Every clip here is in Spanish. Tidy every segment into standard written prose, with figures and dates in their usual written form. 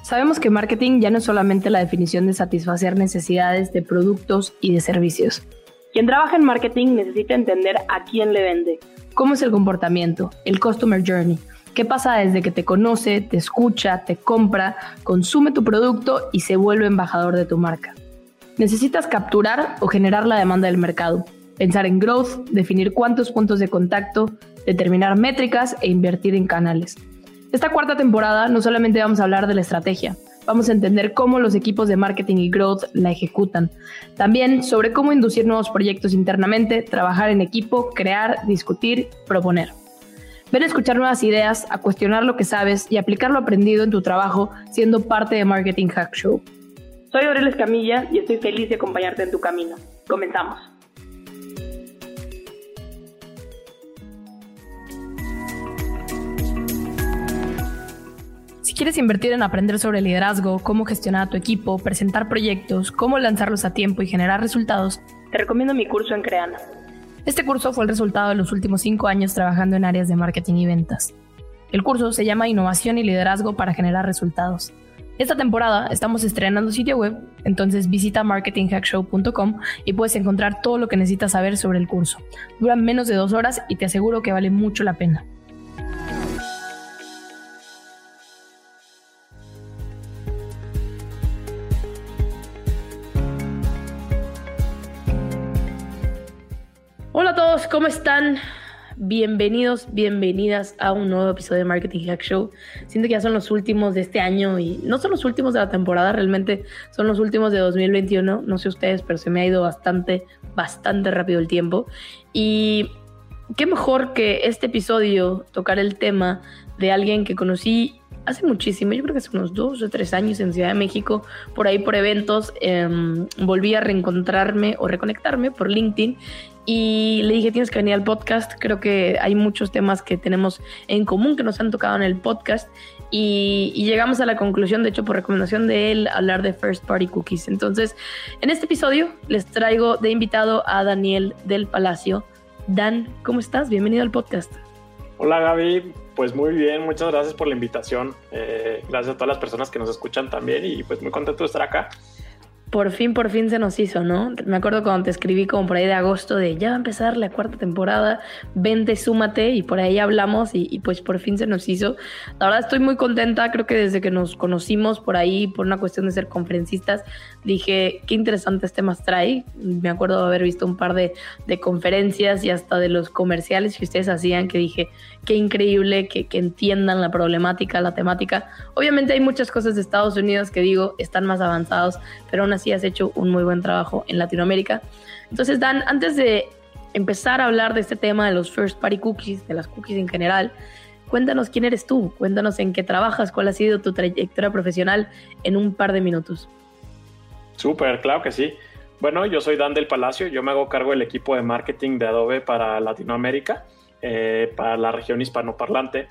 Sabemos que marketing ya no es solamente la definición de satisfacer necesidades de productos y de servicios. Quien trabaja en marketing necesita entender a quién le vende, cómo es el comportamiento, el customer journey, qué pasa desde que te conoce, te escucha, te compra, consume tu producto y se vuelve embajador de tu marca. Necesitas capturar o generar la demanda del mercado, pensar en growth, definir cuántos puntos de contacto, determinar métricas e invertir en canales. Esta cuarta temporada no solamente vamos a hablar de la estrategia, vamos a entender cómo los equipos de marketing y growth la ejecutan. También sobre cómo inducir nuevos proyectos internamente, trabajar en equipo, crear, discutir, proponer. Ven a escuchar nuevas ideas, a cuestionar lo que sabes y aplicar lo aprendido en tu trabajo siendo parte de Marketing Hack Show. Soy Aurel Escamilla y estoy feliz de acompañarte en tu camino. Comenzamos. Si quieres invertir en aprender sobre liderazgo, cómo gestionar a tu equipo, presentar proyectos, cómo lanzarlos a tiempo y generar resultados, te recomiendo mi curso en Creana. Este curso fue el resultado de los últimos 5 años trabajando en áreas de marketing y ventas. El curso se llama Innovación y Liderazgo para generar resultados. Esta temporada estamos estrenando sitio web, entonces visita marketinghackshow.com y puedes encontrar todo lo que necesitas saber sobre el curso. Dura menos de 2 horas y te aseguro que vale mucho la pena. Hola a todos, ¿cómo están? Bienvenidos, bienvenidas a un nuevo episodio de Marketing Hack Show. Siento que ya son los últimos de este año y no son los últimos de la temporada, realmente son los últimos de 2021. No sé ustedes, pero se me ha ido bastante rápido el tiempo. Y qué mejor que este episodio tocar el tema de alguien que conocí hace muchísimo, yo creo que hace unos 2 o 3 años en Ciudad de México, por ahí por eventos. Volví a reencontrarme o reconectarme por LinkedIn y le dije, tienes que venir al podcast. Creo que hay muchos temas que tenemos en común que nos han tocado en el podcast y llegamos a la conclusión, de hecho por recomendación de él, hablar de First Party Cookies. Entonces, en este episodio les traigo de invitado a Daniel del Palacio. Dan, ¿cómo estás? Bienvenido al podcast. Hola Gaby, pues muy bien, muchas gracias por la invitación. Gracias a todas las personas que nos escuchan también y pues muy contento de estar acá. Por fin se nos hizo, ¿no? Me acuerdo cuando te escribí como por ahí de agosto de ya va a empezar la 4ª temporada, vente, súmate, y por ahí hablamos y pues por fin se nos hizo. La verdad estoy muy contenta, creo que desde que nos conocimos por ahí, por una cuestión de ser conferencistas, dije, qué interesantes temas trae. Me acuerdo de haber visto un par de conferencias y hasta de los comerciales que ustedes hacían, que dije, qué increíble que entiendan la problemática, la temática. Obviamente hay muchas cosas de Estados Unidos que digo, están más avanzados, pero aún así has hecho un muy buen trabajo en Latinoamérica. Entonces, Dan, antes de empezar a hablar de este tema de los First Party Cookies, de las cookies en general, cuéntanos quién eres tú, cuéntanos en qué trabajas, cuál ha sido tu trayectoria profesional en un par de minutos. Súper, claro que sí. Bueno, yo soy Dan del Palacio, yo me hago cargo del equipo de marketing de Adobe para Latinoamérica, para la región hispanoparlante.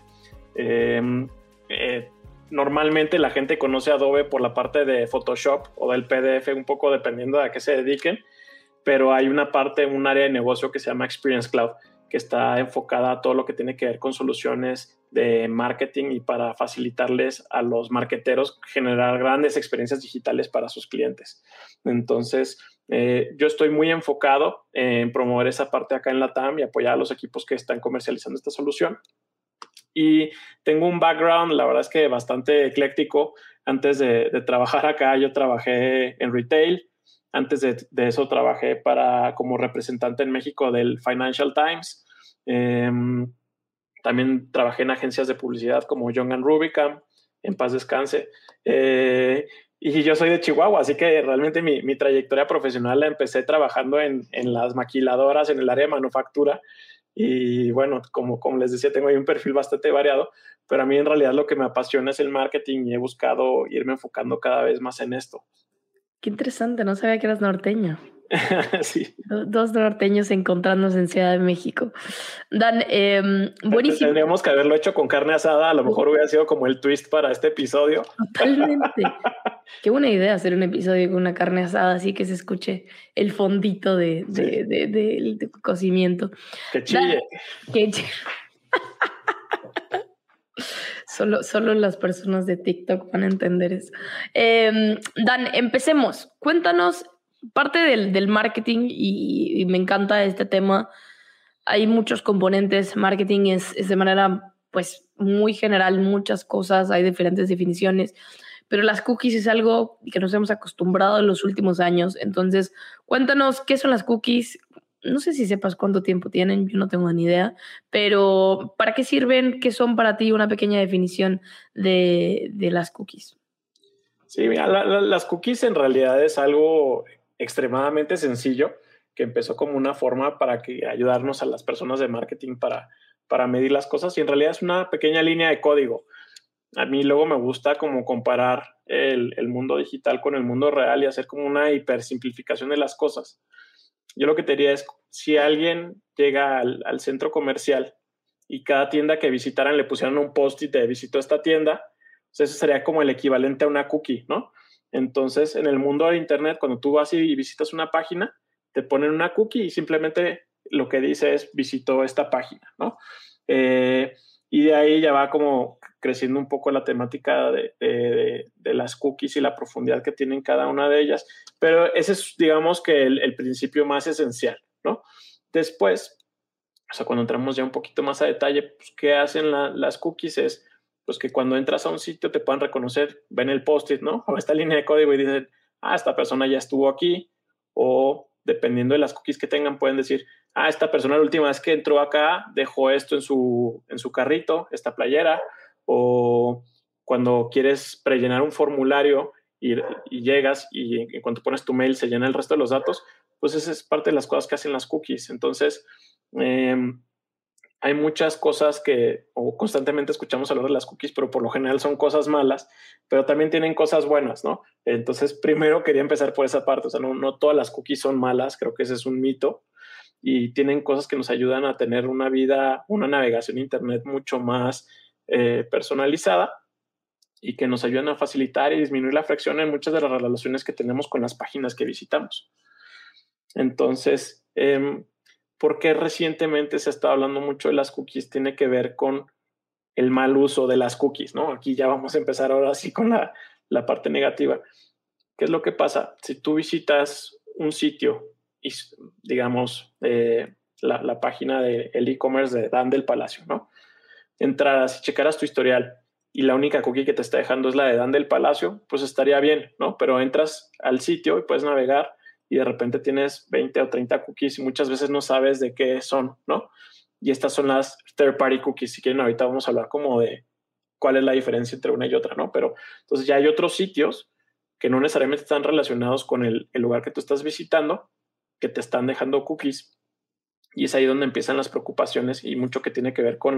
Normalmente la gente conoce Adobe por la parte de Photoshop o del PDF, un poco dependiendo de a qué se dediquen, pero hay un área de negocio que se llama Experience Cloud, que está enfocada a todo lo que tiene que ver con soluciones de marketing y para facilitarles a los marketeros generar grandes experiencias digitales para sus clientes. Entonces, yo estoy muy enfocado en promover esa parte acá en LATAM y apoyar a los equipos que están comercializando esta solución. Y tengo un background, la verdad es que bastante ecléctico. Antes de trabajar acá, yo trabajé en retail. Antes de eso trabajé como representante en México del Financial Times. También trabajé en agencias de publicidad como Young & Rubicam, en paz descanse. Y yo soy de Chihuahua, así que realmente mi trayectoria profesional la empecé trabajando en las maquiladoras, en el área de manufactura. Y bueno, como les decía, tengo ahí un perfil bastante variado, pero a mí en realidad lo que me apasiona es el marketing y he buscado irme enfocando cada vez más en esto. Qué interesante, no sabía que eras norteño. Sí. 2 norteños encontrándose en Ciudad de México. Dan, buenísimo. Tendríamos que haberlo hecho con carne asada, a lo mejor hubiera sido como el twist para este episodio. Totalmente. Qué buena idea hacer un episodio con una carne asada, así que se escuche el fondito de cocimiento. Que chille. Dan, Solo las personas de TikTok van a entender eso. Dan, empecemos. Cuéntanos parte del marketing y me encanta este tema. Hay muchos componentes. Marketing es de manera pues muy general, muchas cosas, hay diferentes definiciones, pero las cookies es algo que nos hemos acostumbrado en los últimos años. Entonces, cuéntanos qué son las cookies. No sé si sepas cuánto tiempo tienen, yo no tengo ni idea, pero ¿para qué sirven? ¿Qué son para ti? Una pequeña definición de las cookies. Sí, mira, las cookies en realidad es algo extremadamente sencillo que empezó como una forma para ayudarnos a las personas de marketing para medir las cosas y en realidad es una pequeña línea de código. A mí luego me gusta como comparar el mundo digital con el mundo real y hacer como una hipersimplificación de las cosas. Yo lo que te diría es, si alguien llega al centro comercial y cada tienda que visitaran le pusieran un post-it de visitó esta tienda, pues eso sería como el equivalente a una cookie, ¿no? Entonces, en el mundo de Internet, cuando tú vas y visitas una página, te ponen una cookie y simplemente lo que dice es visitó esta página, ¿no? Y de ahí ya va como creciendo un poco la temática de las cookies y la profundidad que tienen cada una de ellas. Pero ese es, digamos, que el principio más esencial, ¿no? Después, o sea, cuando entramos ya un poquito más a detalle, pues, ¿qué hacen las cookies? Es pues que cuando entras a un sitio te puedan reconocer, ven el post-it, ¿no? O esta línea de código y dicen, esta persona ya estuvo aquí, o dependiendo de las cookies que tengan, pueden decir, esta persona la última vez que entró acá dejó esto en su carrito, esta playera, o cuando quieres prellenar un formulario y llegas y en cuanto pones tu mail se llena el resto de los datos, pues esa es parte de las cosas que hacen las cookies. Entonces, hay muchas cosas o constantemente escuchamos hablar de las cookies, pero por lo general son cosas malas, pero también tienen cosas buenas, ¿no? Entonces, primero quería empezar por esa parte. O sea, no todas las cookies son malas, creo que ese es un mito, y tienen cosas que nos ayudan a tener una navegación internet mucho más personalizada y que nos ayudan a facilitar y disminuir la fricción en muchas de las relaciones que tenemos con las páginas que visitamos. Entonces, ¿por qué recientemente se está hablando mucho de las cookies? Tiene que ver con el mal uso de las cookies, ¿no? Aquí ya vamos a empezar ahora sí con la parte negativa. ¿Qué es lo que pasa? Si tú visitas un sitio y, digamos, la página del e-commerce de Dan del Palacio, ¿no? Entraras y checaras tu historial y la única cookie que te está dejando es la de Dan del Palacio, pues estaría bien, ¿no? Pero entras al sitio y puedes navegar y de repente tienes 20 o 30 cookies y muchas veces no sabes de qué son, ¿no? Y estas son las third party cookies. Si quieren, ahorita vamos a hablar como de cuál es la diferencia entre una y otra, ¿no? Pero entonces ya hay otros sitios que no necesariamente están relacionados con el lugar que tú estás visitando, que te están dejando cookies. Y es ahí donde empiezan las preocupaciones y mucho que tiene que ver con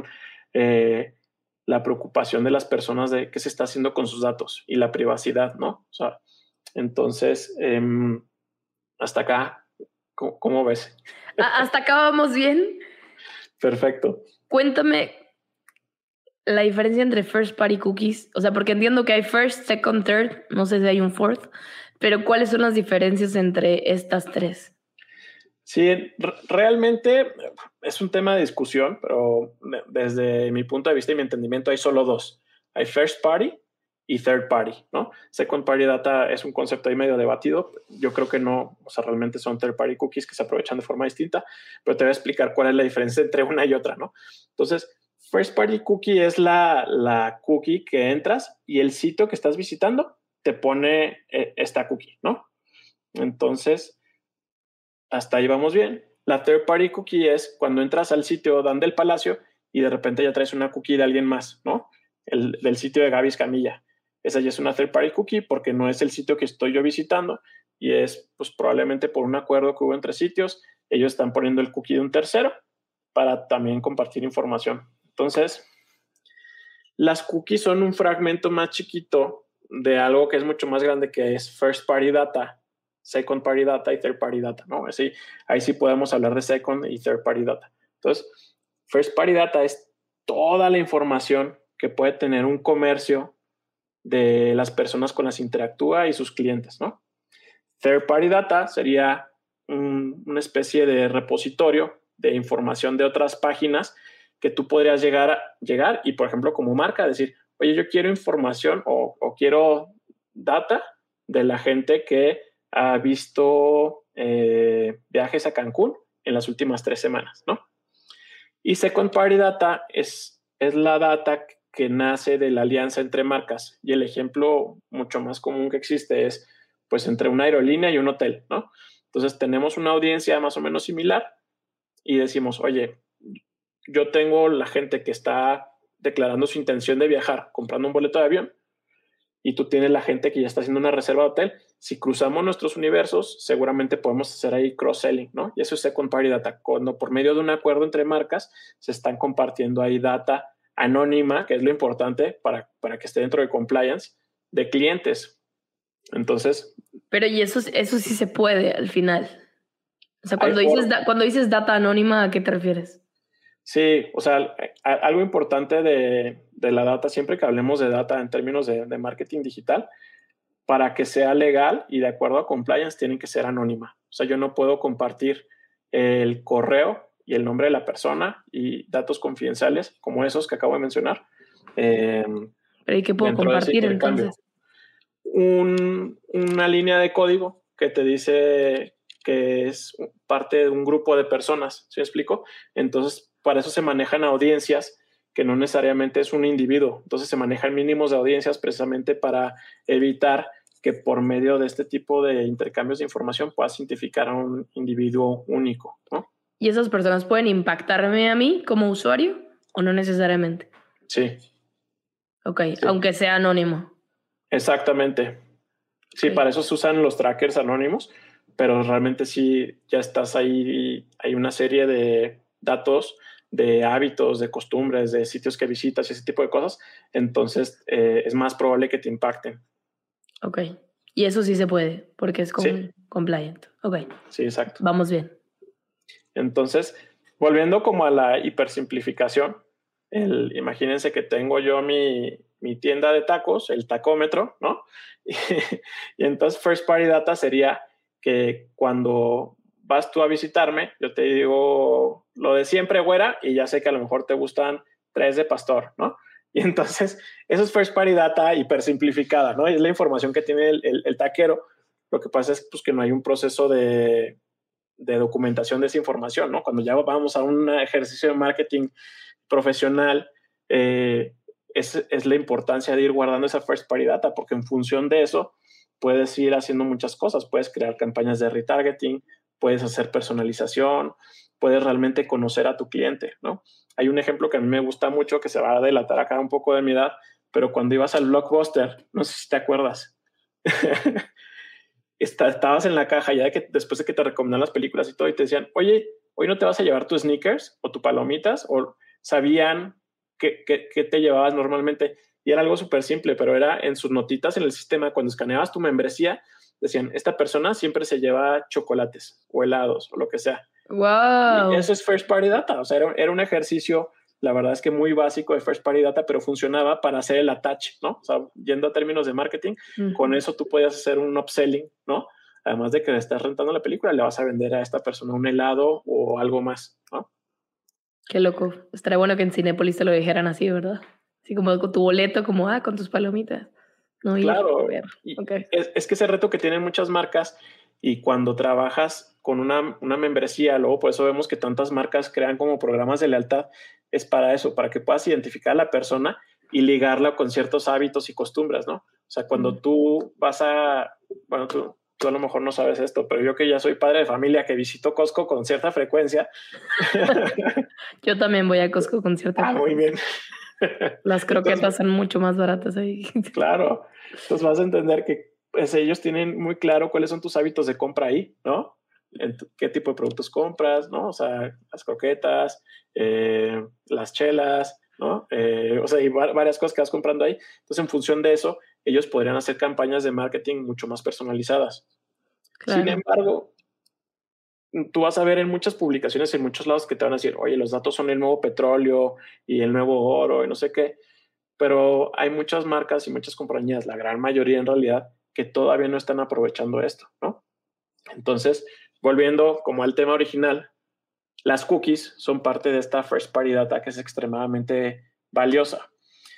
la preocupación de las personas de qué se está haciendo con sus datos y la privacidad, ¿no? O sea, entonces, hasta acá, ¿cómo ves? ¿Hasta acá vamos bien? Perfecto. Cuéntame la diferencia entre first party cookies, o sea, porque entiendo que hay first, second, third, no sé si hay un fourth, pero ¿cuáles son las diferencias entre estas tres? Sí, realmente es un tema de discusión, pero desde mi punto de vista y mi entendimiento hay solo dos. Hay first party y third party, ¿no? Second party data es un concepto ahí medio debatido. Yo creo que no, o sea, realmente son third party cookies que se aprovechan de forma distinta, pero te voy a explicar cuál es la diferencia entre una y otra, ¿no? Entonces, first party cookie es la cookie que entras y el sitio que estás visitando te pone esta cookie, ¿no? Entonces, hasta ahí vamos bien. La third party cookie es cuando entras al sitio Dan del Palacio y de repente ya traes una cookie de alguien más, ¿no? Del sitio de Gaby Escamilla. Esa ya es una third party cookie porque no es el sitio que estoy yo visitando y es pues probablemente por un acuerdo que hubo entre sitios. Ellos están poniendo el cookie de un tercero para también compartir información. Entonces, las cookies son un fragmento más chiquito de algo que es mucho más grande, que es first party data, second party data y third party data, ¿no? Así, ahí sí podemos hablar de second y third party data. Entonces, first party data es toda la información que puede tener un comercio de las personas con las que interactúa y sus clientes, ¿no? Third party data sería una especie de repositorio de información de otras páginas que tú podrías llegar y, por ejemplo, como marca, decir, oye, yo quiero información o quiero data de la gente que ha visto viajes a Cancún en las últimas 3 semanas, ¿no? Y Second Party Data es la data que nace de la alianza entre marcas. Y el ejemplo mucho más común que existe es, pues, entre una aerolínea y un hotel, ¿no? Entonces, tenemos una audiencia más o menos similar y decimos, oye, yo tengo la gente que está declarando su intención de viajar, comprando un boleto de avión, y tú tienes la gente que ya está haciendo una reserva de hotel. Si cruzamos nuestros universos, seguramente podemos hacer ahí cross-selling, ¿no? Y eso es Second Party Data, cuando por medio de un acuerdo entre marcas se están compartiendo ahí data anónima, que es lo importante para que esté dentro de compliance, de clientes. Entonces... Pero y eso sí se puede al final. O sea, cuando dices data anónima, ¿a qué te refieres? Sí, o sea, algo importante de la data, siempre que hablemos de data en términos de marketing digital, para que sea legal y de acuerdo a compliance, tienen que ser anónima. O sea, yo no puedo compartir el correo y el nombre de la persona y datos confidenciales como esos que acabo de mencionar. ¿Pero y qué puedo compartir entonces? Una línea de código que te dice que es parte de un grupo de personas, ¿sí me explico? Entonces, para eso se manejan audiencias que no necesariamente es un individuo. Entonces, se manejan mínimos de audiencias precisamente para evitar que por medio de este tipo de intercambios de información puedas identificar a un individuo único, ¿no? ¿Y esas personas pueden impactarme a mí como usuario o no necesariamente? Sí. Ok, sí. Aunque sea anónimo. Exactamente. Sí, para eso se usan los trackers anónimos, pero realmente sí ya estás ahí, hay una serie de datos, de hábitos, de costumbres, de sitios que visitas y ese tipo de cosas, entonces es más probable que te impacten. Ok, y eso sí se puede, porque es compliant. Ok. Sí, exacto. Vamos bien. Entonces, volviendo como a la hipersimplificación, imagínense que tengo yo mi tienda de tacos, el tacómetro, ¿no? Y entonces First Party Data sería que cuando vas tú a visitarme, yo te digo lo de siempre, güera, y ya sé que a lo mejor te gustan 3 de pastor, ¿no? Y entonces eso es First Party Data hipersimplificada, ¿no? Es la información que tiene el taquero. Lo que pasa es pues, que no hay un proceso de documentación de esa información, ¿no? Cuando ya vamos a un ejercicio de marketing profesional, es la importancia de ir guardando esa first party data, porque en función de eso puedes ir haciendo muchas cosas. Puedes crear campañas de retargeting, puedes hacer personalización, puedes realmente conocer a tu cliente, ¿no? Hay un ejemplo que a mí me gusta mucho, que se va a delatar acá un poco de mi edad, pero cuando ibas al Blockbuster, no sé si te acuerdas, estabas en la caja ya después de que te recomendaban las películas y todo, y te decían, oye, hoy no te vas a llevar tus sneakers o tus palomitas, o sabían que te llevabas normalmente, y era algo súper simple, pero era en sus notitas en el sistema, cuando escaneabas tu membresía, decían, esta persona siempre se lleva chocolates o helados o lo que sea. Wow. Y eso es First Party Data, o sea, era un ejercicio, la verdad es que muy básico de First Party Data, pero funcionaba para hacer el attach, ¿no? O sea, yendo a términos de marketing, con eso tú podías hacer un upselling, ¿no? Además de que le estás rentando la película, le vas a vender a esta persona un helado o algo más, ¿no? Qué loco. Estaría bueno que en Cinépolis te lo dijeran así, ¿verdad? Así como con tu boleto, como, con tus palomitas. No, claro. Okay. Es que ese reto que tienen muchas marcas, y cuando trabajas con una membresía, luego por eso vemos que tantas marcas crean como programas de lealtad, es para eso, para que puedas identificar a la persona y ligarla con ciertos hábitos y costumbres, ¿no? O sea, cuando tú vas bueno, tú a lo mejor no sabes esto, pero yo que ya soy padre de familia, que visito Costco con cierta frecuencia. Yo también voy a Costco con cierta frecuencia. Muy bien. Las croquetas son mucho más baratas ahí. Claro. Entonces vas a entender que pues, ellos tienen muy claro cuáles son tus hábitos de compra ahí, ¿no? ¿Qué tipo de productos compras, ¿no? O sea, las croquetas, las chelas, ¿no? O sea, hay varias cosas que vas comprando ahí. Entonces, en función de eso, ellos podrían hacer campañas de marketing mucho más personalizadas. Claro. Sin embargo, tú vas a ver en muchas publicaciones, en muchos lados, que te van a decir, oye, los datos son el nuevo petróleo y el nuevo oro y no sé qué. Pero hay muchas marcas y muchas compañías, la gran mayoría en realidad, que todavía no están aprovechando esto, ¿no? Entonces, volviendo como al tema original, las cookies son parte de esta first party data que es extremadamente valiosa.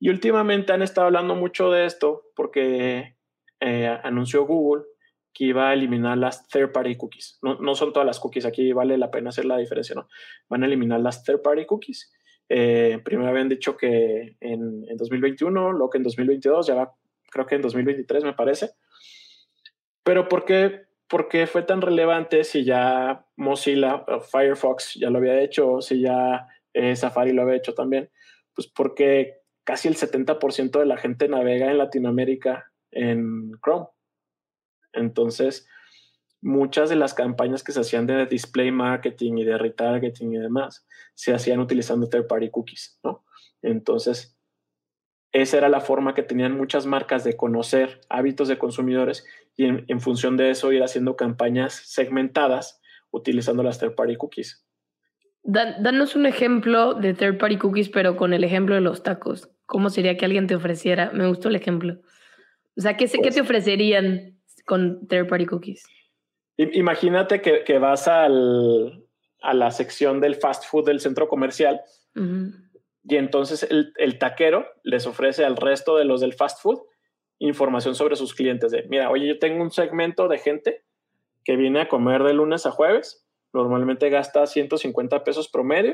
Y últimamente han estado hablando mucho de esto porque anunció Google que iba a eliminar las third-party cookies. No son todas las cookies, aquí vale la pena hacer la diferencia, ¿no? Van a eliminar las third-party cookies. Primero habían dicho que en 2021, luego que en 2022, ya va, creo que en 2023 me parece. Pero ¿por qué fue tan relevante si ya Mozilla, Firefox ya lo había hecho, si ya Safari lo había hecho también? Pues porque casi el 70% de la gente navega en Latinoamérica en Chrome. Entonces, muchas de las campañas que se hacían de display marketing y de retargeting y demás se hacían utilizando third-party cookies, ¿no? Entonces, esa era la forma que tenían muchas marcas de conocer hábitos de consumidores y en función de eso ir haciendo campañas segmentadas utilizando las third-party cookies. Danos un ejemplo de third-party cookies, pero con el ejemplo de los tacos. ¿Cómo sería que alguien te ofreciera? Me gustó el ejemplo. O sea, ¿qué te ofrecerían con third-party cookies? Imagínate que vas a la sección del fast food del centro comercial. Uh-huh. Y entonces el taquero les ofrece al resto de los del fast food información sobre sus clientes. Mira, oye, yo tengo un segmento de gente que viene a comer de lunes a jueves. Normalmente gasta 150 pesos promedio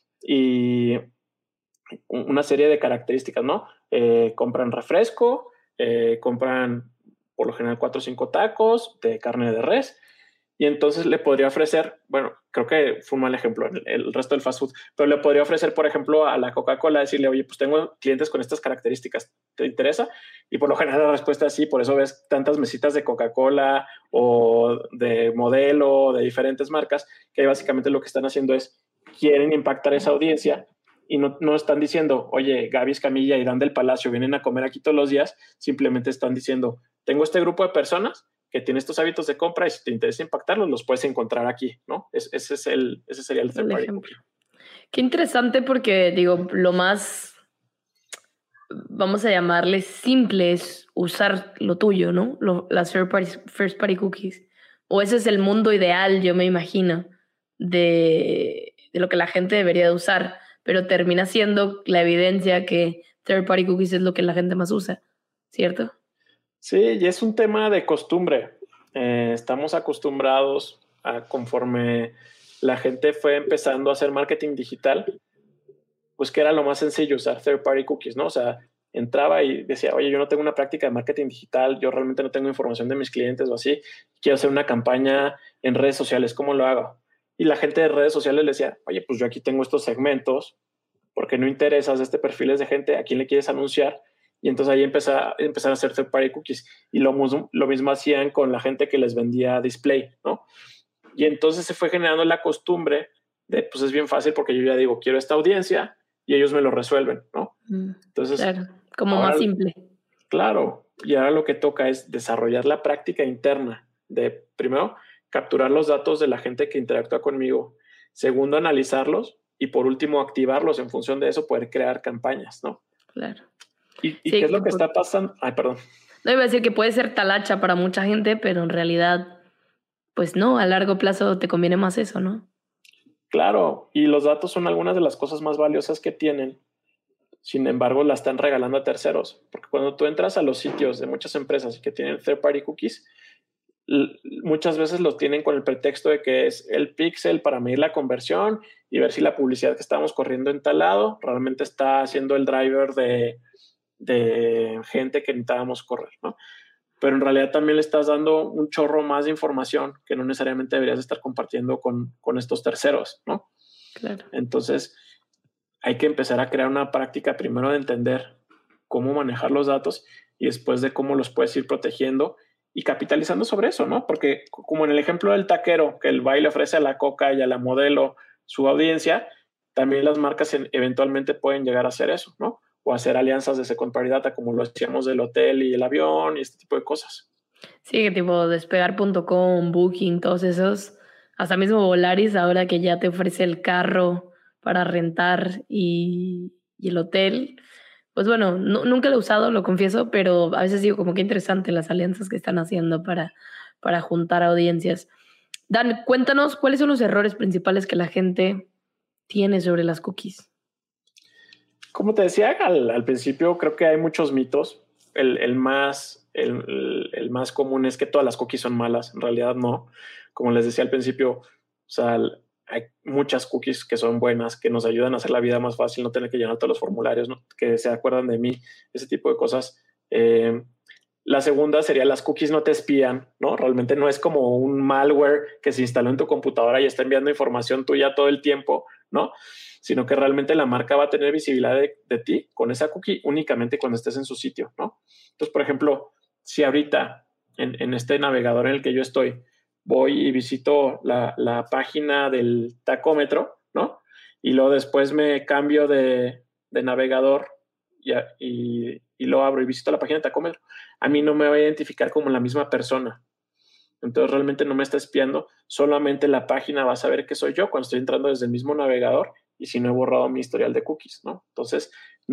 y una serie de características, ¿no? Compran refresco, compran por lo general 4 o 5 tacos de carne de res. Y entonces le podría ofrecer, bueno, creo que fue un mal ejemplo el resto del fast food, pero le podría ofrecer, por ejemplo, a la Coca-Cola, decirle, oye, pues tengo clientes con estas características, ¿te interesa? Y por lo general la respuesta es sí, por eso ves tantas mesitas de Coca-Cola o de Modelo, de diferentes marcas, que básicamente lo que están haciendo es, quieren impactar esa audiencia y no están diciendo, oye, Gaby Escamilla y Dan del Palacio vienen a comer aquí todos los días, simplemente están diciendo, tengo este grupo de personas que tiene estos hábitos de compra y si te interesa impactarlos, los puedes encontrar aquí, ¿no? Ese sería el third party cookie. Qué interesante porque, digo, lo más, vamos a llamarle simple es usar lo tuyo, ¿no? Las first party cookies. O ese es el mundo ideal, yo me imagino, de lo que la gente debería de usar, pero termina siendo la evidencia que third party cookies es lo que la gente más usa, ¿cierto? Sí, y es un tema de costumbre. Estamos acostumbrados a, conforme la gente fue empezando a hacer marketing digital, pues que era lo más sencillo usar third party cookies, ¿no? O sea, entraba y decía, oye, yo no tengo una práctica de marketing digital, yo realmente no tengo información de mis clientes o así, quiero hacer una campaña en redes sociales, ¿cómo lo hago? Y la gente de redes sociales le decía, oye, pues yo aquí tengo estos segmentos, ¿por qué no interesas este perfiles de gente? ¿A quién le quieres anunciar? Y entonces ahí empezaron a hacer third party cookies. Y lo mismo hacían con la gente que les vendía display, ¿no? Y entonces se fue generando la costumbre de, pues es bien fácil porque yo ya digo, quiero esta audiencia y ellos me lo resuelven, ¿no? Entonces, claro, como más simple. Claro, y ahora lo que toca es desarrollar la práctica interna de, primero, capturar los datos de la gente que interactúa conmigo. Segundo, analizarlos. Y por último, activarlos en función de eso, poder crear campañas, ¿no? Claro. ¿Y sí, qué es lo que está pasando? Ay, perdón. No, iba a decir que puede ser talacha para mucha gente, pero en realidad, pues no, a largo plazo te conviene más eso, ¿no? Claro, y los datos son algunas de las cosas más valiosas que tienen. Sin embargo, la están regalando a terceros. Porque cuando tú entras a los sitios de muchas empresas que tienen third-party cookies, muchas veces los tienen con el pretexto de que es el pixel para medir la conversión y ver si la publicidad que estamos corriendo en tal lado realmente está haciendo el driver de gente que necesitábamos correr, ¿no? Pero en realidad también le estás dando un chorro más de información que no necesariamente deberías estar compartiendo con estos terceros, ¿no? Claro. Entonces, hay que empezar a crear una práctica primero de entender cómo manejar los datos y después de cómo los puedes ir protegiendo y capitalizando sobre eso, ¿no? Porque como en el ejemplo del taquero, que el baile ofrece a la Coca y a la Modelo su audiencia, también las marcas eventualmente pueden llegar a hacer eso, ¿no? O hacer alianzas de second party data como lo hacíamos del hotel y el avión y este tipo de cosas. Sí, tipo despegar.com, Booking, todos esos. Hasta mismo Volaris, ahora que ya te ofrece el carro para rentar y el hotel. Pues bueno, nunca lo he usado, lo confieso, pero a veces digo como que interesante las alianzas que están haciendo para juntar audiencias. Dan, cuéntanos cuáles son los errores principales que la gente tiene sobre las cookies. como te decía al principio, creo que hay muchos mitos. El más común es que todas las cookies son malas. En realidad no. Como les decía al principio, o sea, hay muchas cookies que son buenas, que nos ayudan a hacer la vida más fácil, no tener que llenar todos los formularios, ¿no? Que se acuerdan de mí, ese tipo de cosas. La segunda sería las cookies no te espían, ¿no? Realmente no es como un malware que se instaló en tu computadora y está enviando información tuya todo el tiempo, ¿no? Sino que realmente la marca va a tener visibilidad de ti con esa cookie únicamente cuando estés en su sitio, ¿no? Entonces, por ejemplo, si ahorita en este navegador en el que yo estoy voy y visito la página del tacómetro, ¿no? Y luego después me cambio de navegador y lo abro y visito la página de tacómetro, a mí no me va a identificar como la misma persona. Entonces realmente no me está espiando, solamente la página va a saber que soy yo cuando estoy entrando desde el mismo navegador y si no he borrado mi historial de cookies, ¿no? Entonces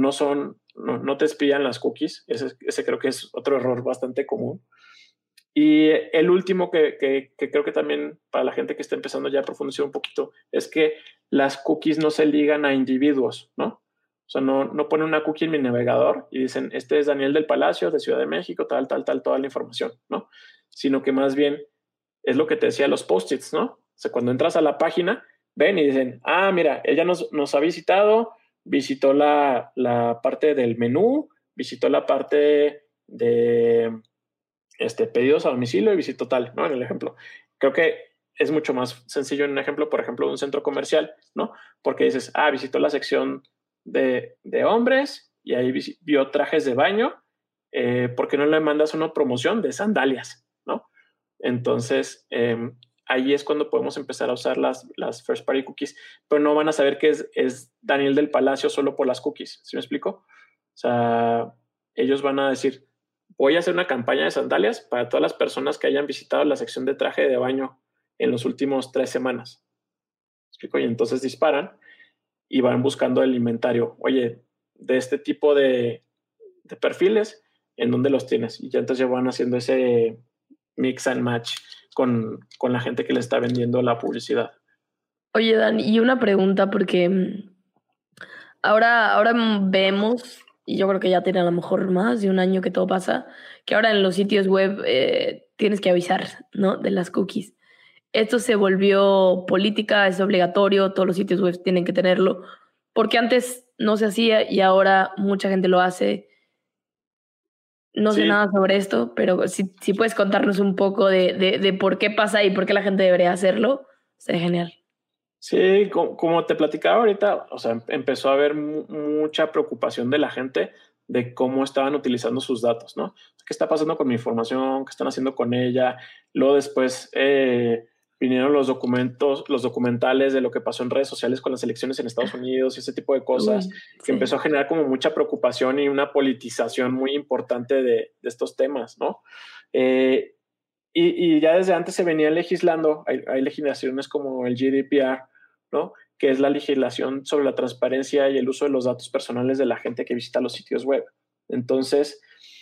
no te espían las cookies, ese creo que es otro error bastante común. Y el último que creo que también para la gente que está empezando ya a profundizar un poquito es que las cookies no se ligan a individuos, ¿no? O sea, no ponen una cookie en mi navegador y dicen, este es Daniel del Palacio, de Ciudad de México, tal, toda la información, ¿no? Sino que más bien es lo que te decía los post-its, ¿no? O sea, cuando entras a la página, ven y dicen, mira, ella nos ha visitado, visitó la parte del menú, visitó la parte de pedidos a domicilio y visitó tal, ¿no? En el ejemplo. Creo que es mucho más sencillo en un ejemplo, por ejemplo, de un centro comercial, ¿no? Porque dices, visitó la sección de hombres y ahí vio trajes de baño, ¿por qué no le mandas una promoción de sandalias, ¿no? Entonces, ahí es cuando podemos empezar a usar las first party cookies, pero no van a saber que es Daniel del Palacio solo por las cookies, ¿sí me explico? O sea, ellos van a decir, voy a hacer una campaña de sandalias para todas las personas que hayan visitado la sección de traje de baño en los últimos 3 semanas. ¿Me explico? Y entonces disparan y van buscando el inventario. Oye, de este tipo de perfiles, ¿en dónde los tienes? Y ya entonces ya van haciendo ese mix and match con la gente que le está vendiendo la publicidad. Oye, Dan, y una pregunta, porque ahora vemos, y yo creo que ya tiene a lo mejor más de un año que todo pasa, que ahora en los sitios web tienes que avisar, ¿no? De las cookies. Esto se volvió política, es obligatorio, todos los sitios web tienen que tenerlo, porque antes no se hacía y ahora mucha gente lo hace. No sé nada sobre esto, pero si puedes contarnos un poco de por qué pasa y por qué la gente debería hacerlo, sería genial. Sí, como te platicaba ahorita, o sea, empezó a haber mucha preocupación de la gente de cómo estaban utilizando sus datos, ¿no? ¿Qué está pasando con mi información? ¿Qué están haciendo con ella? Luego después vinieron los documentales de lo que pasó en redes sociales con las elecciones en Estados Unidos y ese tipo de cosas, que empezó a generar como mucha preocupación y una politización muy importante de estos temas, ¿no? Y ya desde antes se venía legislando, hay legislaciones como el GDPR, ¿no? Que es la legislación sobre la transparencia y el uso de los datos personales de la gente que visita los sitios web. Entonces,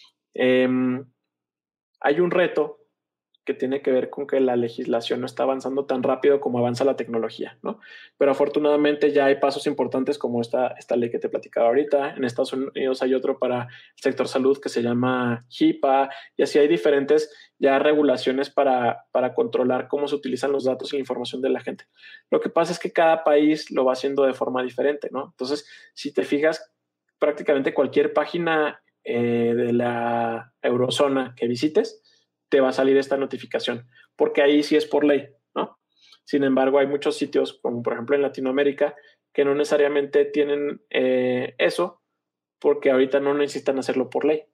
hay un reto que tiene que ver con que la legislación no está avanzando tan rápido como avanza la tecnología, ¿no? Pero afortunadamente ya hay pasos importantes como esta ley que te platicaba ahorita. En Estados Unidos hay otro para el sector salud que se llama HIPAA y así hay diferentes ya regulaciones para controlar cómo se utilizan los datos y la información de la gente. Lo que pasa es que cada país lo va haciendo de forma diferente, ¿no? Entonces, si te fijas, prácticamente cualquier página de la eurozona que visites, te va a salir esta notificación, porque ahí sí es por ley, ¿no? Sin embargo, hay muchos sitios, como por ejemplo en Latinoamérica, que no necesariamente tienen eso, porque ahorita no necesitan hacerlo por ley.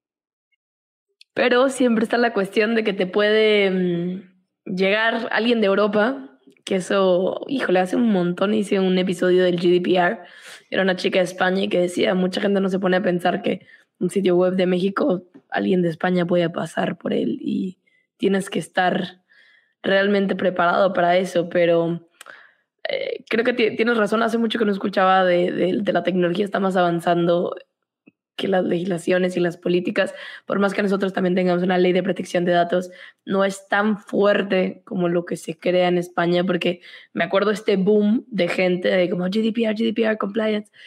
Pero siempre está la cuestión de que te puede llegar alguien de Europa, que eso, híjole, hace un montón hice un episodio del GDPR, era una chica de España y que decía, mucha gente no se pone a pensar que un sitio web de México, alguien de España puede pasar por él y tienes que estar realmente preparado para eso, pero creo que tienes razón, hace mucho que no escuchaba de la tecnología, está más avanzando que las legislaciones y las políticas, por más que nosotros también tengamos una ley de protección de datos, no es tan fuerte como lo que se crea en España, porque me acuerdo este boom de gente de como GDPR, compliance,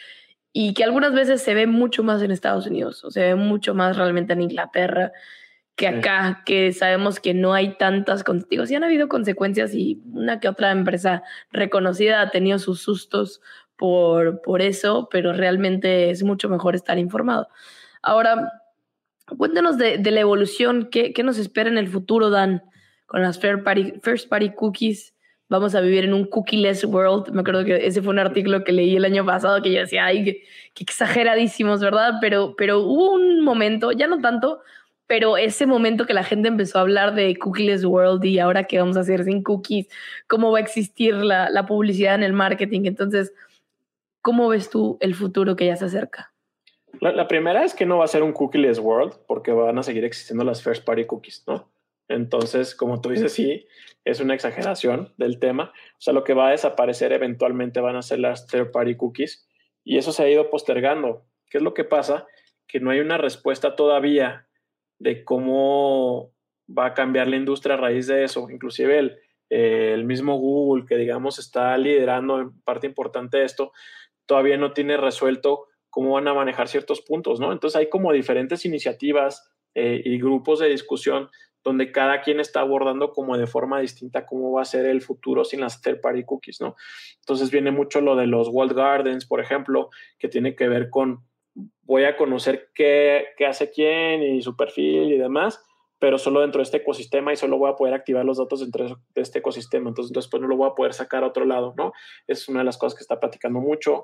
y que algunas veces se ve mucho más en Estados Unidos, o se ve mucho más realmente en Inglaterra que acá, que sabemos que no hay tantas, digo, sí han habido consecuencias y una que otra empresa reconocida ha tenido sus sustos por eso, pero realmente es mucho mejor estar informado. Ahora, cuéntanos de la evolución, ¿qué nos espera en el futuro, Dan, con las first party cookies? Vamos a vivir en un cookieless world. Me acuerdo que ese fue un artículo que leí el año pasado que yo decía, ay, qué exageradísimos, ¿verdad? Pero hubo un momento, ya no tanto, pero ese momento que la gente empezó a hablar de cookieless world y ahora qué vamos a hacer sin cookies, cómo va a existir la publicidad en el marketing. Entonces, ¿cómo ves tú el futuro que ya se acerca? La primera es que no va a ser un cookieless world porque van a seguir existiendo las first party cookies, ¿no? Entonces, como tú dices, sí, es una exageración del tema. O sea, lo que va a desaparecer eventualmente van a ser las third party cookies y eso se ha ido postergando. ¿Qué es lo que pasa? Que no hay una respuesta todavía de cómo va a cambiar la industria a raíz de eso. Inclusive el mismo Google, que digamos está liderando en parte importante de esto, todavía no tiene resuelto cómo van a manejar ciertos puntos, ¿no? Entonces hay como diferentes iniciativas y grupos de discusión donde cada quien está abordando como de forma distinta cómo va a ser el futuro sin las third party cookies, ¿no? Entonces viene mucho lo de los walled gardens, por ejemplo, que tiene que ver con voy a conocer qué hace quién y su perfil y demás, pero solo dentro de este ecosistema y solo voy a poder activar los datos dentro de este ecosistema. Entonces después no lo voy a poder sacar a otro lado, ¿no? Es una de las cosas que está platicando mucho.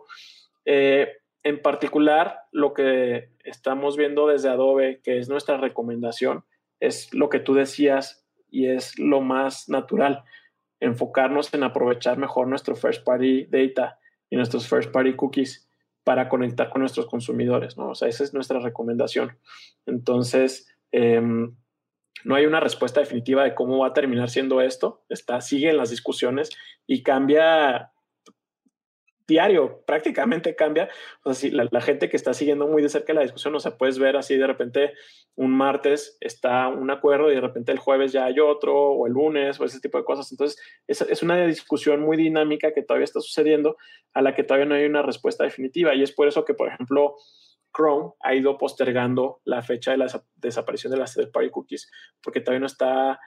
En particular, lo que estamos viendo desde Adobe, que es nuestra recomendación, es lo que tú decías y es lo más natural, enfocarnos en aprovechar mejor nuestro first party data y nuestros first party cookies para conectar con nuestros consumidores, ¿no? O sea, esa es nuestra recomendación. Entonces, no hay una respuesta definitiva de cómo va a terminar siendo esto. Siguen las discusiones y cambia diario, prácticamente cambia. O sea, si la gente que está siguiendo muy de cerca la discusión, o sea, puedes ver así de repente un martes está un acuerdo y de repente el jueves ya hay otro, o el lunes, o ese tipo de cosas. Entonces, es una discusión muy dinámica que todavía está sucediendo, a la que todavía no hay una respuesta definitiva. Y es por eso que, por ejemplo, Chrome ha ido postergando la fecha de la desaparición de las third party cookies, porque todavía no está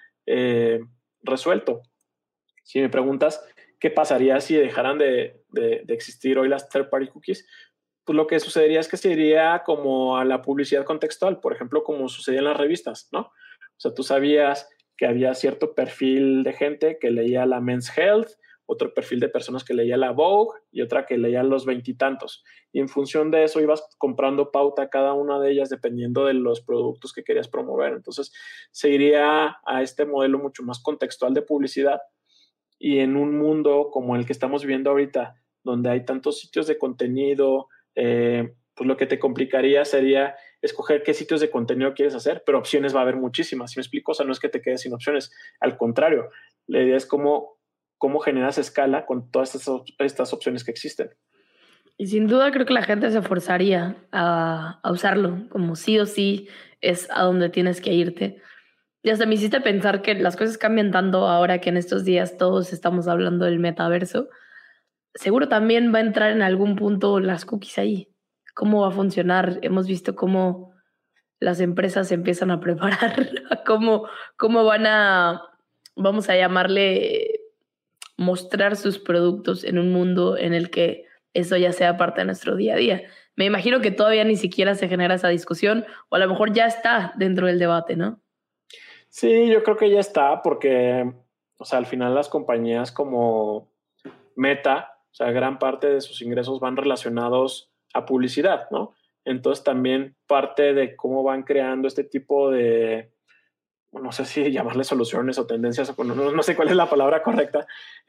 resuelto. Si me preguntas qué pasaría si dejaran de existir hoy las third party cookies, pues lo que sucedería es que se iría como a la publicidad contextual, por ejemplo, como sucedía en las revistas, ¿no? O sea, tú sabías que había cierto perfil de gente que leía la Men's Health, otro perfil de personas que leía la Vogue y otra que leía los veintitantos. Y en función de eso ibas comprando pauta a cada una de ellas dependiendo de los productos que querías promover. Entonces, se iría a este modelo mucho más contextual de publicidad. Y en un mundo como el que estamos viviendo ahorita, donde hay tantos sitios de contenido, pues lo que te complicaría sería escoger qué sitios de contenido quieres hacer, pero opciones va a haber muchísimas. ¿Sí me explico? O sea, no es que te quedes sin opciones, al contrario, la idea es cómo generas escala con todas estas opciones que existen. Y sin duda creo que la gente se forzaría a usarlo, como sí o sí es a donde tienes que irte. Y hasta me hiciste pensar que las cosas cambian tanto ahora que en estos días todos estamos hablando del metaverso. Seguro también va a entrar en algún punto las cookies ahí. ¿Cómo va a funcionar? Hemos visto cómo las empresas se empiezan a preparar, cómo van a, vamos a llamarle, mostrar sus productos en un mundo en el que eso ya sea parte de nuestro día a día. Me imagino que todavía ni siquiera se genera esa discusión o a lo mejor ya está dentro del debate, ¿no? Sí, yo creo que ya está porque, o sea, al final las compañías como Meta, o sea, gran parte de sus ingresos van relacionados a publicidad, ¿no? Entonces también parte de cómo van creando este tipo de, no sé si llamarle soluciones o tendencias, no sé cuál es la palabra correcta,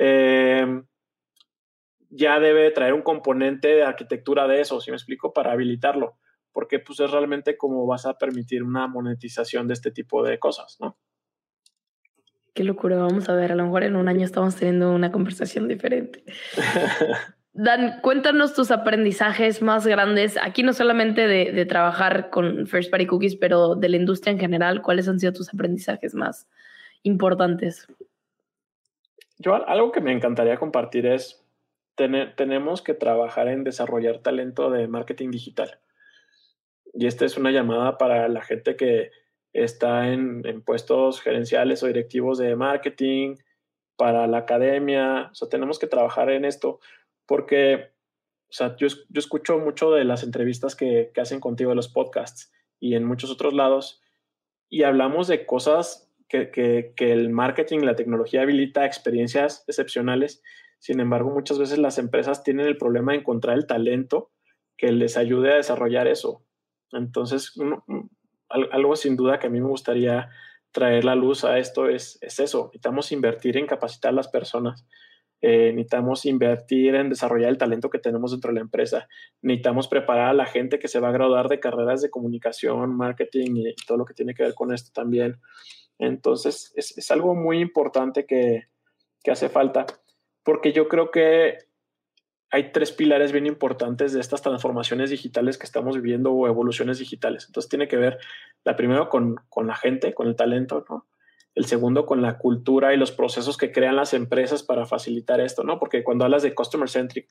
ya debe traer un componente de arquitectura de eso, si me explico, para habilitarlo, porque pues es realmente como vas a permitir una monetización de este tipo de cosas, ¿no? Qué locura, vamos a ver, a lo mejor en un año estamos teniendo una conversación diferente. Dan, cuéntanos tus aprendizajes más grandes, aquí no solamente de trabajar con First Party Cookies, pero de la industria en general. ¿Cuáles han sido tus aprendizajes más importantes? Yo algo que me encantaría compartir es tenemos que trabajar en desarrollar talento de marketing digital. Y esta es una llamada para la gente que está en puestos gerenciales o directivos de marketing, para la academia. O sea, tenemos que trabajar en esto porque, o sea, yo escucho mucho de las entrevistas que hacen contigo en los podcasts y en muchos otros lados, y hablamos de cosas que el marketing, la tecnología habilita experiencias excepcionales. Sin embargo, muchas veces las empresas tienen el problema de encontrar el talento que les ayude a desarrollar eso. Entonces, algo sin duda que a mí me gustaría traer la luz a esto es eso. Necesitamos invertir en capacitar a las personas. Necesitamos invertir en desarrollar el talento que tenemos dentro de la empresa. Necesitamos preparar a la gente que se va a graduar de carreras de comunicación, marketing y todo lo que tiene que ver con esto también. Entonces, es algo muy importante que hace falta, porque yo creo que hay 3 pilares bien importantes de estas transformaciones digitales que estamos viviendo o evoluciones digitales. Entonces tiene que ver, la primera con la gente, con el talento, ¿no? El segundo con la cultura y los procesos que crean las empresas para facilitar esto, ¿no? Porque cuando hablas de customer centric,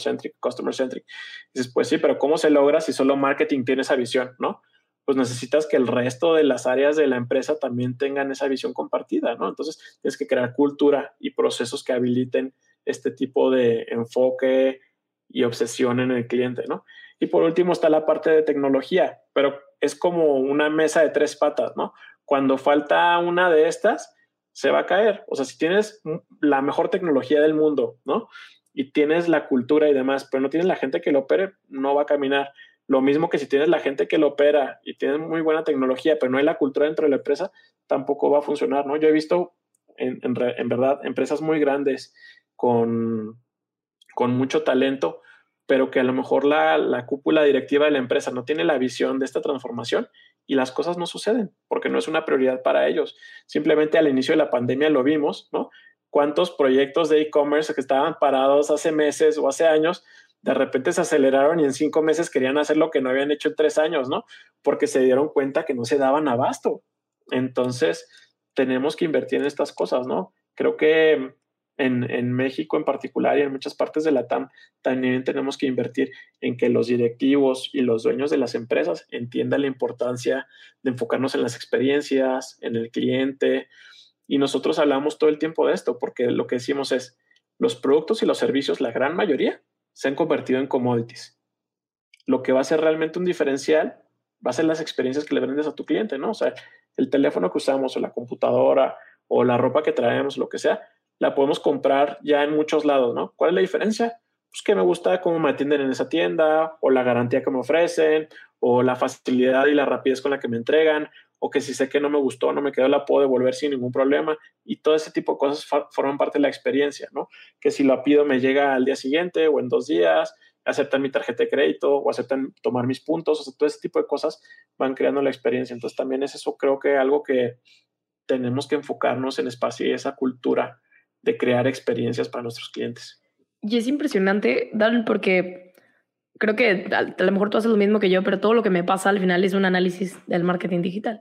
dices, pues sí, pero ¿cómo se logra si solo marketing tiene esa visión, ¿no? Pues necesitas que el resto de las áreas de la empresa también tengan esa visión compartida, ¿no? Entonces tienes que crear cultura y procesos que habiliten este tipo de enfoque y obsesión en el cliente, ¿no? Y por último está la parte de tecnología, pero es como una mesa de 3 patas, ¿no? Cuando falta una de estas, se va a caer. O sea, si tienes la mejor tecnología del mundo, ¿no? Y tienes la cultura y demás, pero no tienes la gente que lo opere, no va a caminar. Lo mismo que si tienes la gente que lo opera y tienes muy buena tecnología, pero no hay la cultura dentro de la empresa, tampoco va a funcionar, ¿no? Yo he visto en verdad empresas muy grandes con mucho talento, pero que a lo mejor la cúpula directiva de la empresa no tiene la visión de esta transformación y las cosas no suceden porque no es una prioridad para ellos. Simplemente al inicio de la pandemia lo vimos, ¿no? Cuántos proyectos de e-commerce que estaban parados hace meses o hace años, de repente se aceleraron y en 5 meses querían hacer lo que no habían hecho en 3 años, ¿no? Porque se dieron cuenta que no se daban abasto. Entonces, tenemos que invertir en estas cosas, ¿no? Creo que en México en particular y en muchas partes de la TAM también tenemos que invertir en que los directivos y los dueños de las empresas entiendan la importancia de enfocarnos en las experiencias, en el cliente. Y nosotros hablamos todo el tiempo de esto porque lo que decimos es, los productos y los servicios, la gran mayoría, se han convertido en commodities. Lo que va a ser realmente un diferencial va a ser las experiencias que le brindes a tu cliente, ¿no? O sea, el teléfono que usamos o la computadora o la ropa que traemos, lo que sea, la podemos comprar ya en muchos lados, ¿no? ¿Cuál es la diferencia? Pues que me gusta cómo me atienden en esa tienda, o la garantía que me ofrecen, o la facilidad y la rapidez con la que me entregan, o que si sé que no me gustó, no me quedó, la puedo devolver sin ningún problema. Y todo ese tipo de cosas forman parte de la experiencia, ¿no? Que si lo pido me llega al día siguiente o en 2 días, aceptan mi tarjeta de crédito o aceptan tomar mis puntos, o sea, todo ese tipo de cosas van creando la experiencia. Entonces también es eso, creo que algo que tenemos que enfocarnos en espacio y esa cultura de crear experiencias para nuestros clientes. Y es impresionante, Dan, porque creo que a lo mejor tú haces lo mismo que yo, pero todo lo que me pasa al final es un análisis del marketing digital.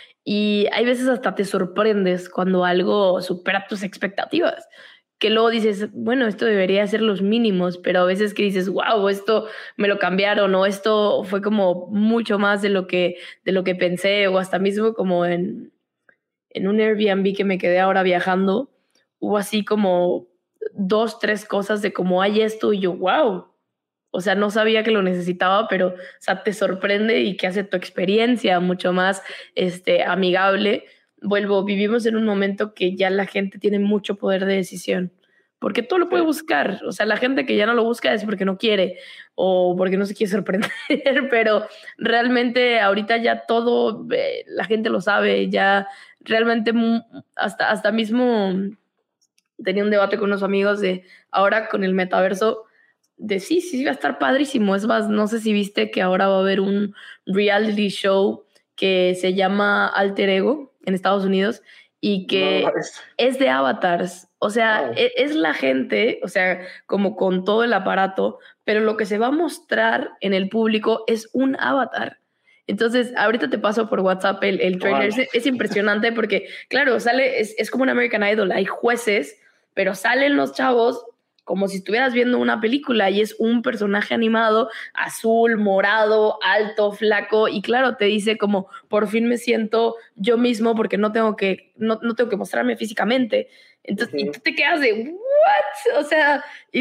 Y hay veces hasta te sorprendes cuando algo supera tus expectativas, que luego dices, bueno, esto debería ser los mínimos, pero a veces que dices, wow, esto me lo cambiaron o esto fue como mucho más de lo que pensé, o hasta mismo como en un Airbnb que me quedé ahora viajando, hubo así como 2, 3 cosas de cómo hay esto y yo, wow, o sea, no sabía que lo necesitaba, pero, o sea, te sorprende y que hace tu experiencia mucho más amigable. Vivimos en un momento que ya la gente tiene mucho poder de decisión, porque todo lo puede buscar. O sea, la gente que ya no lo busca es porque no quiere o porque no se quiere sorprender, pero realmente ahorita ya todo, la gente lo sabe, ya realmente hasta mismo tenía un debate con unos amigos de ahora con el metaverso, de sí, va a estar padrísimo. Es más, no sé si viste que ahora va a haber un reality show que se llama Alter Ego en Estados Unidos y que es de avatars. O sea, es la gente, o sea, como con todo el aparato, pero lo que se va a mostrar en el público es un avatar. Entonces, ahorita te paso por WhatsApp el trailer. Es impresionante porque, claro, sale, es como un American Idol. Hay jueces, pero salen los chavos como si estuvieras viendo una película y es un personaje animado, azul, morado, alto, flaco, y claro, te dice como, por fin me siento yo mismo porque no tengo que mostrarme físicamente. Entonces, y tú te quedas de, ¿what? O sea,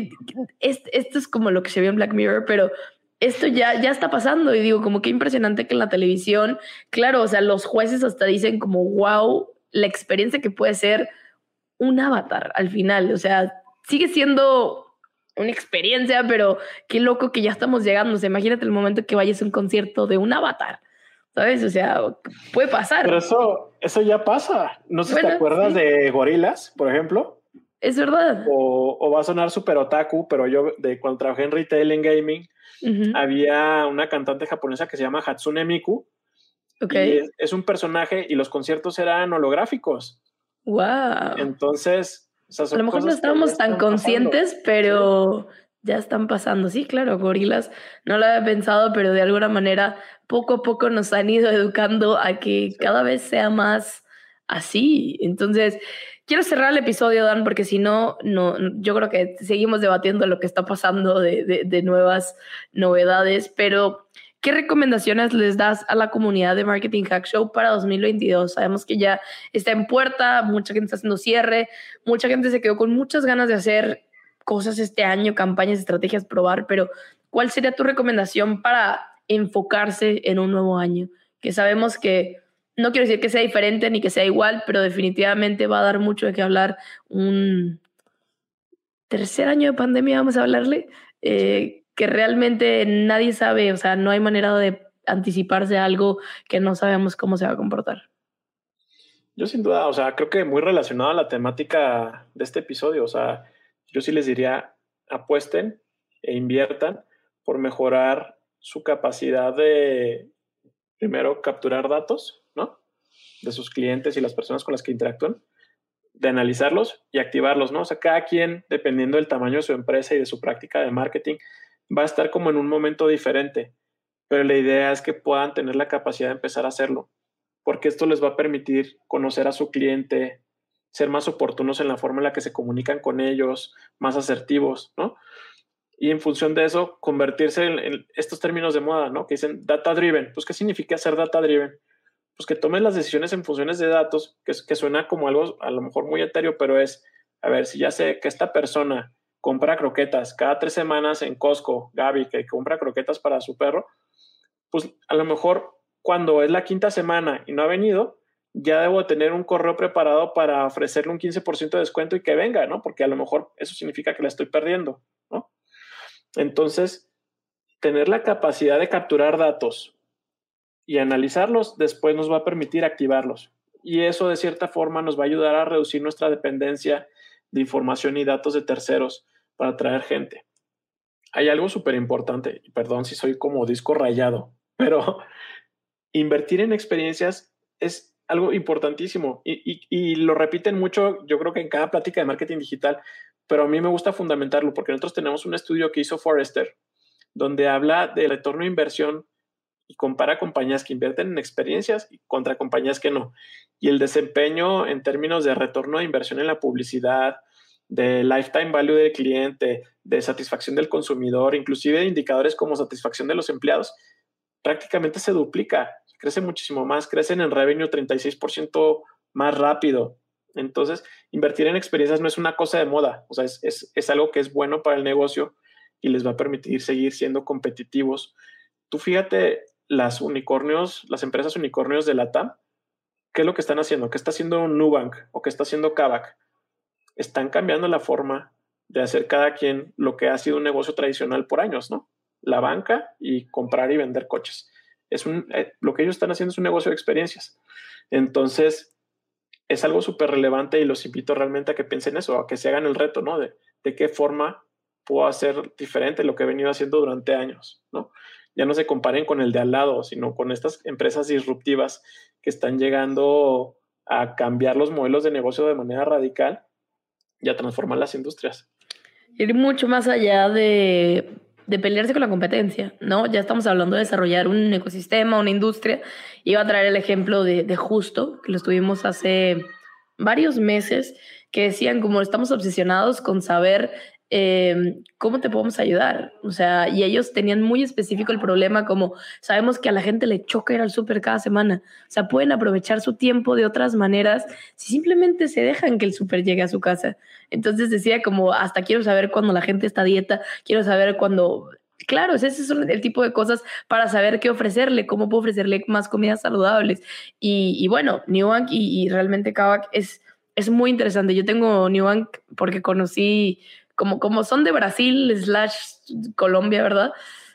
esto es como lo que se vio en Black Mirror, pero esto ya está pasando y digo, como qué impresionante que en la televisión, claro, o sea, los jueces hasta dicen como, wow, la experiencia que puede ser un avatar al final, o sea, sigue siendo una experiencia, pero qué loco que ya estamos llegando. O sea, imagínate el momento que vayas a un concierto de un avatar, ¿sabes? O sea, puede pasar. Pero eso ya pasa. No sé si te acuerdas de Gorillaz, por ejemplo. Es verdad. O va a sonar super otaku, pero yo cuando trabajé en retail, en gaming, había una cantante japonesa que se llama Hatsune Miku. Okay. Y es un personaje y los conciertos eran holográficos. Wow. Entonces, o sea, son a lo mejor no estábamos tan conscientes, pasando. Pero sí, ya están pasando. Sí, claro, Gorillaz no lo había pensado, pero de alguna manera poco a poco nos han ido educando a que cada vez sea más así. Entonces, quiero cerrar el episodio, Dan, porque si no, yo creo que seguimos debatiendo lo que está pasando de nuevas novedades, pero ¿qué recomendaciones les das a la comunidad de Marketing Hack Show para 2022? Sabemos que ya está en puerta, mucha gente está haciendo cierre, mucha gente se quedó con muchas ganas de hacer cosas este año, campañas, estrategias, probar, pero ¿cuál sería tu recomendación para enfocarse en un nuevo año? Que sabemos que no quiero decir que sea diferente ni que sea igual, pero definitivamente va a dar mucho de qué hablar. Un tercer año de pandemia, vamos a hablarle, que realmente nadie sabe, o sea, no hay manera de anticiparse a algo que no sabemos cómo se va a comportar. Yo sin duda, o sea, creo que muy relacionado a la temática de este episodio, o sea, yo sí les diría, apuesten e inviertan por mejorar su capacidad de, primero, capturar datos, ¿no? De sus clientes y las personas con las que interactúan, de analizarlos y activarlos, ¿no? O sea, cada quien, dependiendo del tamaño de su empresa y de su práctica de marketing, va a estar como en un momento diferente, pero la idea es que puedan tener la capacidad de empezar a hacerlo, porque esto les va a permitir conocer a su cliente, ser más oportunos en la forma en la que se comunican con ellos, más asertivos, ¿no? Y en función de eso, convertirse en estos términos de moda, ¿no? Que dicen data driven. Pues, ¿qué significa ser data driven? Pues que tomen las decisiones en funciones de datos, que suena como algo a lo mejor muy etéreo, pero es, a ver, si ya sé que esta persona compra croquetas cada 3 semanas en Costco, Gaby, que compra croquetas para su perro, pues a lo mejor cuando es la 5ª semana y no ha venido, ya debo tener un correo preparado para ofrecerle un 15% de descuento y que venga, ¿no? Porque a lo mejor eso significa que la estoy perdiendo, ¿no? Entonces, tener la capacidad de capturar datos y analizarlos después nos va a permitir activarlos. Y eso de cierta forma nos va a ayudar a reducir nuestra dependencia de información y datos de terceros para atraer gente. Hay algo súper importante, y perdón si soy como disco rayado, pero invertir en experiencias es algo importantísimo y lo repiten mucho, yo creo que en cada plática de marketing digital, pero a mí me gusta fundamentarlo porque nosotros tenemos un estudio que hizo Forrester donde habla del retorno de inversión y compara compañías que invierten en experiencias contra compañías que no. Y el desempeño en términos de retorno de inversión en la publicidad, de lifetime value del cliente, de satisfacción del consumidor, inclusive de indicadores como satisfacción de los empleados, prácticamente se duplica, crece muchísimo más, crecen en revenue 36% más rápido. Entonces, invertir en experiencias no es una cosa de moda, o sea, es algo que es bueno para el negocio y les va a permitir seguir siendo competitivos. Tú fíjate, las empresas unicornios de la TAM, ¿qué es lo que están haciendo? ¿Qué está haciendo Nubank o qué está haciendo Kavak? Están cambiando la forma de hacer cada quien lo que ha sido un negocio tradicional por años, ¿no? La banca y comprar y vender coches. Lo que ellos están haciendo es un negocio de experiencias. Entonces, es algo súper relevante y los invito realmente a que piensen eso, a que se hagan el reto, ¿no? De qué forma puedo hacer diferente lo que he venido haciendo durante años, ¿no? Ya no se comparen con el de al lado, sino con estas empresas disruptivas que están llegando a cambiar los modelos de negocio de manera radical y a transformar las industrias. Ir mucho más allá de pelearse con la competencia, ¿no? Ya estamos hablando de desarrollar un ecosistema, una industria. Iba a traer el ejemplo de Justo, que lo estuvimos hace varios meses, que decían como estamos obsesionados con saber ¿cómo te podemos ayudar? O sea, y ellos tenían muy específico el problema, como sabemos que a la gente le choca ir al súper cada semana. O sea, pueden aprovechar su tiempo de otras maneras si simplemente se dejan que el súper llegue a su casa. Entonces decía como, hasta quiero saber cuando la gente está a dieta, quiero saber cuando... Claro, ese es el tipo de cosas para saber qué ofrecerle, cómo puedo ofrecerle más comidas saludables. Y bueno, Nubank y realmente Kavak es muy interesante. Yo tengo Nubank porque conocí, como son de Brasil / Colombia, ¿verdad?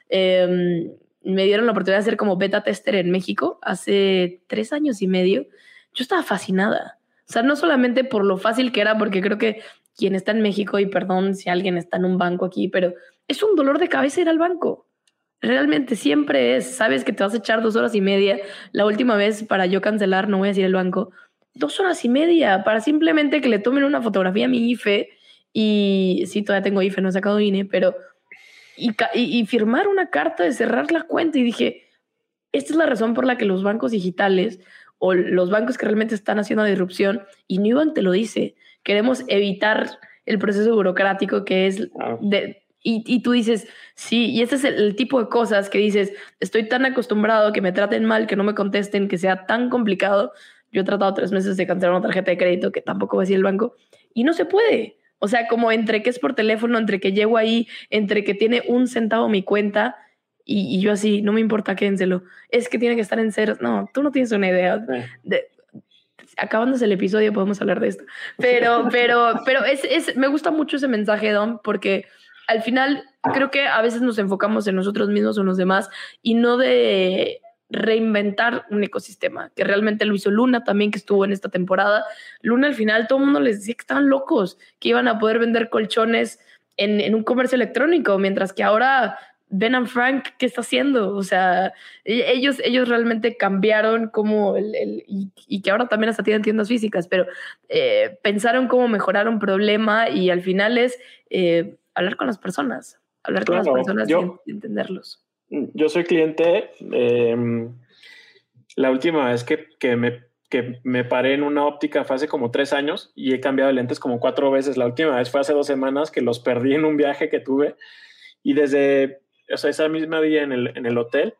Me dieron la oportunidad de ser como beta tester en México hace 3 años y medio. Yo estaba fascinada. O sea, no solamente por lo fácil que era, porque creo que quien está en México, y perdón si alguien está en un banco aquí, pero es un dolor de cabeza ir al banco. Realmente siempre es, sabes que te vas a echar 2 horas y media. La última vez para yo cancelar, no voy a decir el banco, 2 horas y media para simplemente que le tomen una fotografía a mi IFE y sí, todavía tengo IFE, no he sacado INE, pero y firmar una carta de cerrar la cuenta y dije, esta es la razón por la que los bancos digitales o los bancos que realmente están haciendo disrupción, y Nubank te lo dice, queremos evitar el proceso burocrático que es de... Y tú dices, sí, y este es el tipo de cosas que dices, estoy tan acostumbrado a que me traten mal, que no me contesten, que sea tan complicado. Yo he tratado 3 meses de cancelar una tarjeta de crédito, que tampoco va a decir el banco, y no se puede. O sea, como entre que es por teléfono, entre que llego ahí, entre que tiene 1 centavo mi cuenta, y yo así, no me importa, quédenselo. Es que tiene que estar en ceros. No, tú no tienes una idea. Acabándose el episodio podemos hablar de esto. Pero me gusta mucho ese mensaje, Dom, porque al final creo que a veces nos enfocamos en nosotros mismos o en los demás y no de reinventar un ecosistema, que realmente lo hizo Luna también, que estuvo en esta temporada. Luna al final todo el mundo les decía que estaban locos, que iban a poder vender colchones en un comercio electrónico, mientras que ahora Ben and Frank, ¿qué está haciendo? O sea, ellos realmente cambiaron como y que ahora también hasta tienen tiendas físicas, pero pensaron cómo mejorar un problema y al final es hablar con las personas, Claro, con las personas y entenderlos. Yo soy cliente. La última vez que me paré en una óptica fue hace como 3 años y he cambiado de lentes como 4 veces. La última vez fue hace 2 semanas que los perdí en un viaje que tuve y desde, o sea, esa misma día en el hotel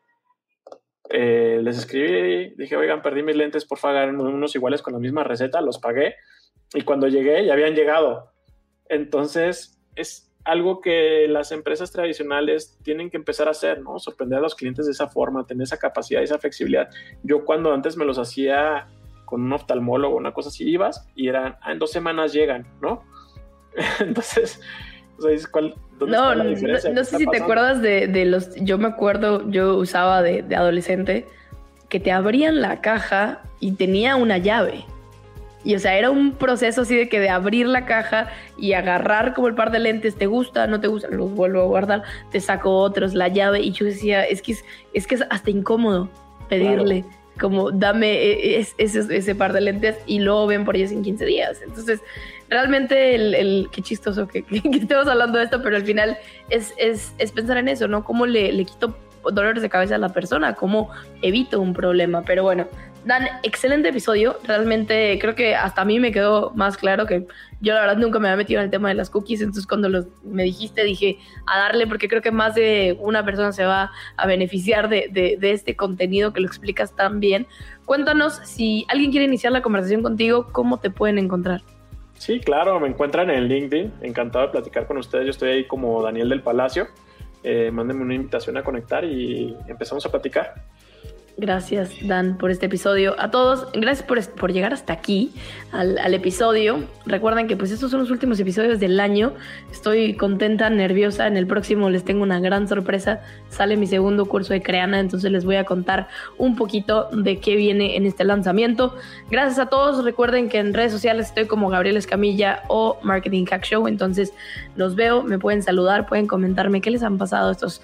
les escribí, dije, oigan, perdí mis lentes, por favor, hagan unos iguales con la misma receta, los pagué y cuando llegué ya habían llegado. Entonces es algo que las empresas tradicionales tienen que empezar a hacer, ¿no? Sorprender a los clientes de esa forma, tener esa capacidad, esa flexibilidad. Yo cuando antes me los hacía con un oftalmólogo, una cosa así, ibas y eran, en 2 semanas llegan, ¿no? Entonces, o sea, ¿dónde está la diferencia? No sé si te acuerdas de los, yo me acuerdo, yo usaba de adolescente, que te abrían la caja y tenía una llave. Y o sea, era un proceso así de abrir la caja y agarrar como el par de lentes, ¿te gusta? ¿No te gusta? Los vuelvo a guardar, te saco otros, la llave. Y yo decía, es que es hasta incómodo pedirle, claro, como dame ese par de lentes y luego ven por ellos en 15 días. Entonces, realmente qué chistoso que estemos hablando de esto, pero al final es pensar en eso, ¿no? ¿Cómo le quito dolores de cabeza a la persona? ¿Cómo evito un problema? Pero bueno, Dan, excelente episodio. Realmente creo que hasta a mí me quedó más claro que yo la verdad nunca me había metido en el tema de las cookies, entonces cuando me dijiste dije a darle, porque creo que más de una persona se va a beneficiar de este contenido que lo explicas tan bien. Cuéntanos, si alguien quiere iniciar la conversación contigo, ¿cómo te pueden encontrar? Sí, claro, me encuentran en LinkedIn, encantado de platicar con ustedes. Yo estoy ahí como Daniel del Palacio. Mándenme una invitación a conectar y empezamos a platicar. Gracias, Dan, por este episodio. A todos, gracias por llegar hasta aquí, al episodio. Recuerden que pues estos son los últimos episodios del año. Estoy contenta, nerviosa. En el próximo les tengo una gran sorpresa. Sale mi segundo curso de Creana, entonces les voy a contar un poquito de qué viene en este lanzamiento. Gracias a todos. Recuerden que en redes sociales estoy como Gabriel Escamilla o Marketing Hack Show. Entonces los veo, me pueden saludar, pueden comentarme qué les han pasado estos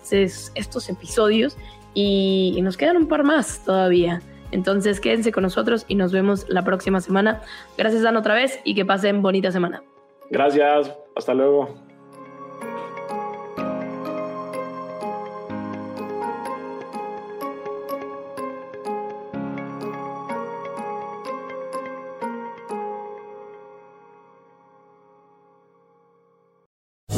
episodios. Y nos quedan un par más todavía. Entonces quédense con nosotros y nos vemos la próxima semana. Gracias, Dan, otra vez, y que pasen bonita semana. Gracias, hasta luego.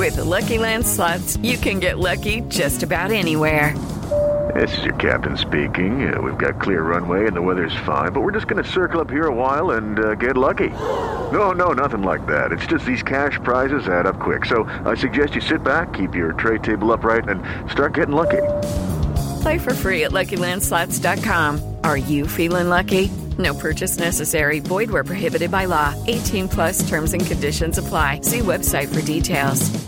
With the Lucky Land Slots, you can get lucky just about anywhere. This is your captain speaking. We've got clear runway and the weather's fine, but we're just going to circle up here a while and get lucky. No, nothing like that. It's just these cash prizes add up quick. So I suggest you sit back, keep your tray table upright, and start getting lucky. Play for free at LuckyLandSlots.com. Are you feeling lucky? No purchase necessary. Void where prohibited by law. 18+ terms and conditions apply. See website for details.